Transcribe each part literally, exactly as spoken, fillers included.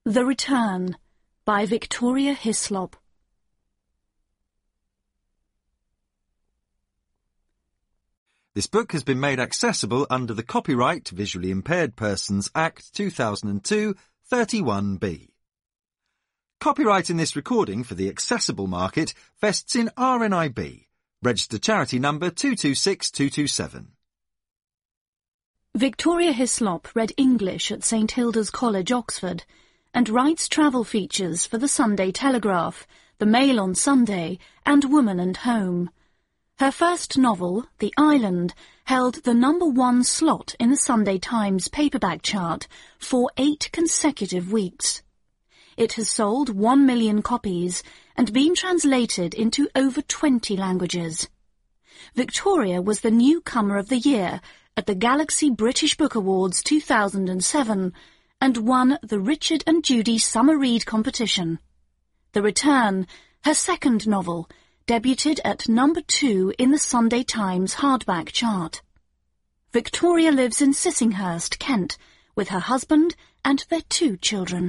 The Return by Victoria Hislop. This book has been made accessible under the Copyright Visually Impaired Persons Act two thousand two, thirty-one B. Copyright in this recording for the accessible market vests in R N I B, registered charity number two two six two two seven. Victoria Hislop read English at St Hilda's College, Oxford, and writes travel features for the Sunday Telegraph, the Mail on Sunday, and Woman and Home. Her first novel, The Island, held the number one slot in the Sunday Times paperback chart for eight consecutive weeks. It has sold one million copies and been translated into over twenty languages. Victoria was the newcomer of the year at the Galaxy British Book Awards two thousand seven and won the Richard and Judy Summer Read competition. The Return, her second novel, debuted at number two in the Sunday Times hardback chart. Victoria lives in Sissinghurst, Kent, with her husband and their two children.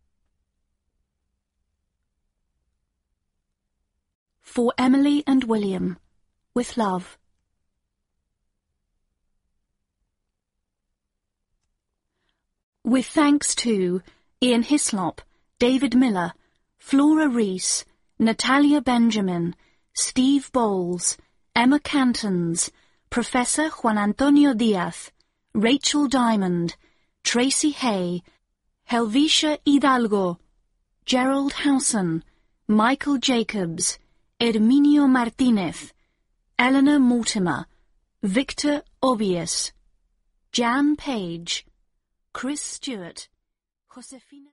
For Emily and William, with love. With thanks to Ian Hislop, David Miller, Flora Rees, Natalia Benjamin, Steve Bowles, Emma Cantons, Professor Juan Antonio Diaz, Rachel Diamond, Tracy Hay, Helvetia Hidalgo, Gerald Howson, Michael Jacobs, Herminio Martinez, Eleanor Mortimer, Victor Obius, Jan Page, Chris Stewart, Josefina